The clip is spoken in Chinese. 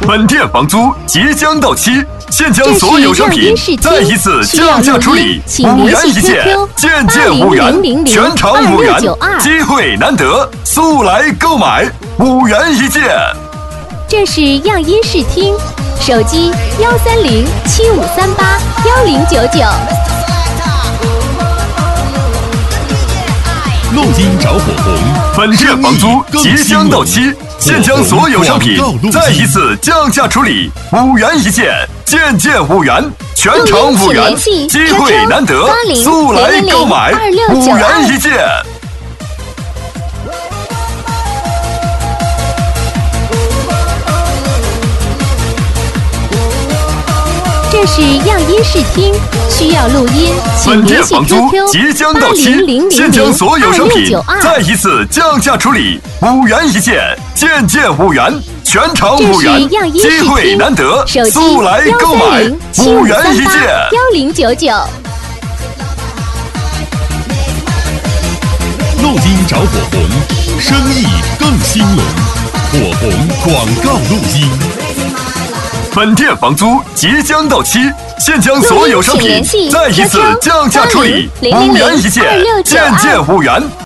本店房租即将到期，现将所有商品再一次降价处理，5元一件，件件5元，全场5元，机会难得，速来购买，5元一件。 这是样音视听，手机13075381099。 录音找火红， 本店房租即将到期，现将所有商品再一次降价处理，5元一件，件件5元，全场5元，机会难得，速来购买，5元一件。 这是样音视听，需要录音，请联系 QQ 即将到期，现将所有商品再一次降价处理，5元一件，件件5元，全场5元，机会难得，速来购买，5元一件。 1099。 录音找火红，生意更兴隆。火红广告录音。 本店房租即将到期，现将所有商品再一次降价处理，5元一件，件件5元。